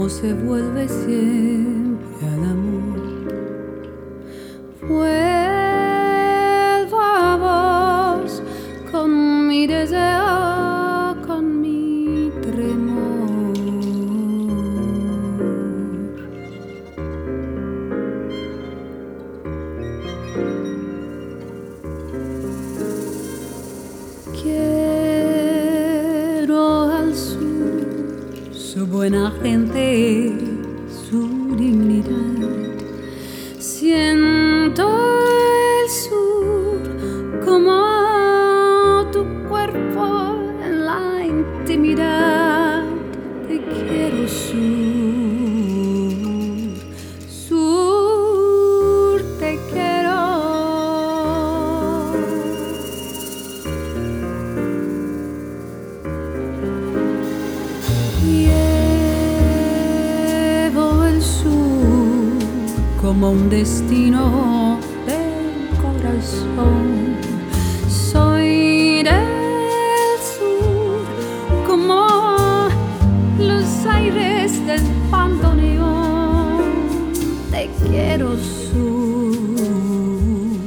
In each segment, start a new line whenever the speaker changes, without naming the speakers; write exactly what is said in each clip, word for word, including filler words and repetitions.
cómo se vuelve siempre al amor. Vuelvo a vos con mi deseo, con mi tremor. Quiero al sur, su buena gente, su dignidad. Siento el sur como tu cuerpo en la intimidad. Te quiero sur, sur te quiero. Llevo el sur como un destino del corazón. Soy del sur como los aires del bandoneón. Te quiero sur,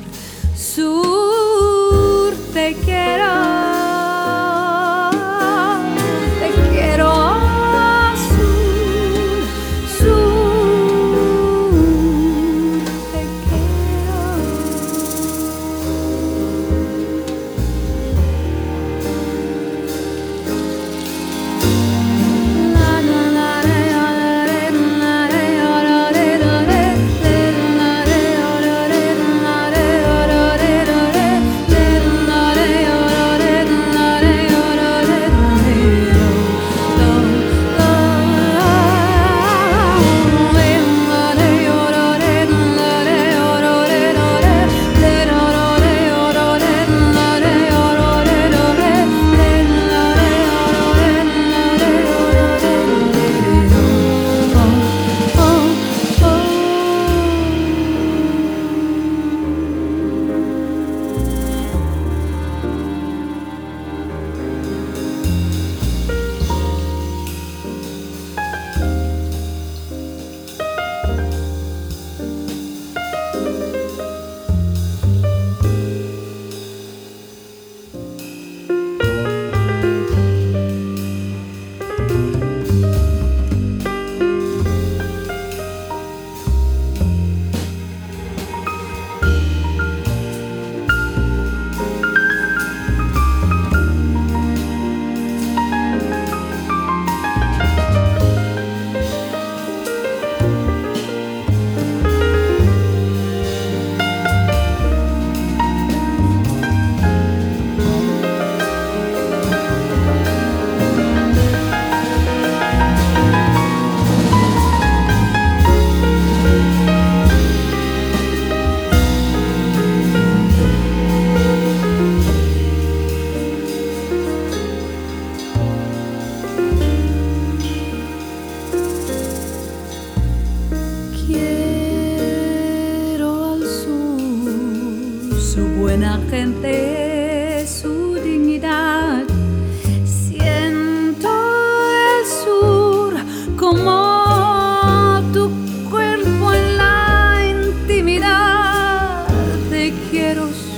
sur te quiero. Te quiero sur, sur te quiero. La la la re la re la re la re la re la re la re la re la re la re la re la re Quiero al sur, su buena gente, su dignidad. Siento el sur como tu cuerpo en la intimidad. Te quiero sur.